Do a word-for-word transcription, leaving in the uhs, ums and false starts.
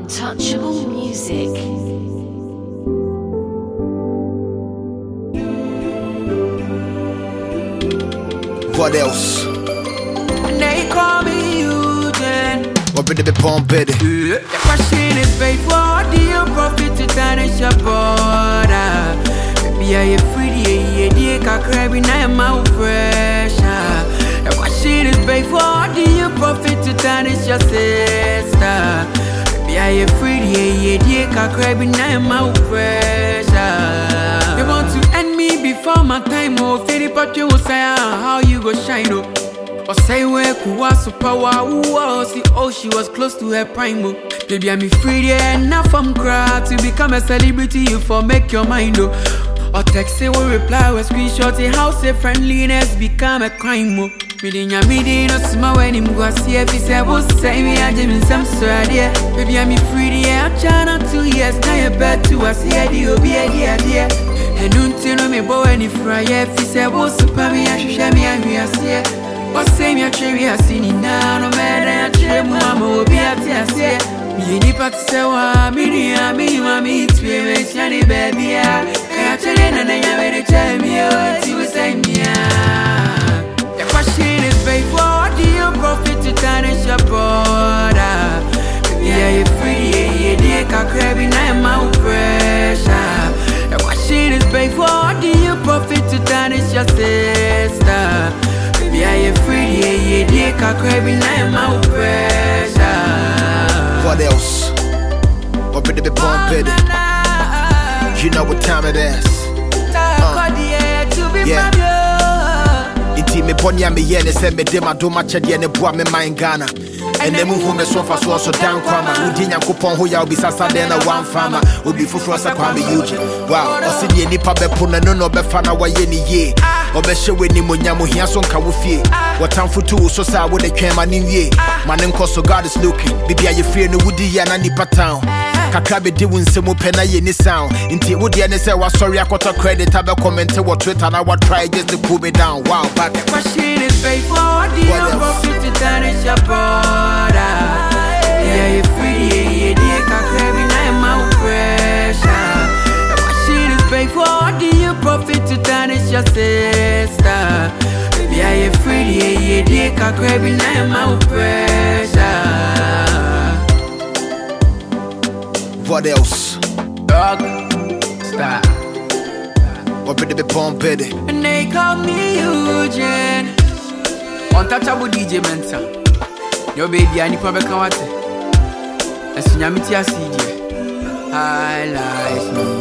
Untouchable music. What else? They call me Eugene. What be the pump it? The question is paid for. Do you profit to tarnish your border? Maybe I free the idea can crab in my pressure. The question is paid for. Do you profit to tarnish your sister? Maybe I free the idea can crab in my pressure. They want to end me before my time. Oh, Fairy Patio will say how you go shine. Oh. Or say where was power, oh, see, oh, she was close to her prime. Baby, I'm free there, enough from crowd to become a celebrity. You for make your mind, oh. Or text say will reply with screenshot, a house say friendliness become a crime. Oh. Reading your meeting, no small when him go see if he say, will say me, I did some swear, dear. Baby, I'm free there, I'm trying two years, now you're back to us, yeah, you'll be a dear, dear. And don't you know me, boy, any fry, if he say, will super me, I should share me, and we are here. What say me a cherry a seen now, no matter a cherry, mamma will be at the say. Me any part say, wa, me, me, mammy, it's me, shiny baby. I tell you, and I already tell me, oh, it's you say me. The question is, babe, what do you profit to tarnish your border? Yeah, you're free, yeah, can't crab in my pressure. The question is, babe, what do you profit to tarnish your sister? Yeah, you're free, yeah, yeah, yeah, can't crave in my pressure. What else? What be the pump it? You know what time it is. Uh, yeah. Inti me ponya me yene se me de ma do ma chede ne boa me man Ghana. And then move me so fast so down kwama. Udi nyankopon ho ya obi sasa de na one farmer. Obi fufuro sa kwa me Eugene. Wow, osi de nipa be po na no no be fa na wa ye ni ye. Obeshe we ni monya mo hia so nka wo fie. Watamfo tu so sa wo de twema ni wie. Manen so God is looking. Bibia ye free no wudi ya na nipa town. Kakra be di wunsemu pe na ye ni sound. Inti wudi ne say wa sorry akota credit abe comment wo Twitter na wa try just to pull me down. Wow, back. Question is faithful. Do you profit to tarnish your border? Yeah, you're free, yeah, yeah, yeah, can't crave in my pressure. The question is faithful. Do you profit to tarnish your sister? Yeah, you're free, yeah, yeah, yeah, can't crave in my pressure. What else? Rock star. What be the pump it? And they call me Eugene. Untouchable D J Mensa. Your baby, I need to come out. As soon as I see you, highlights me.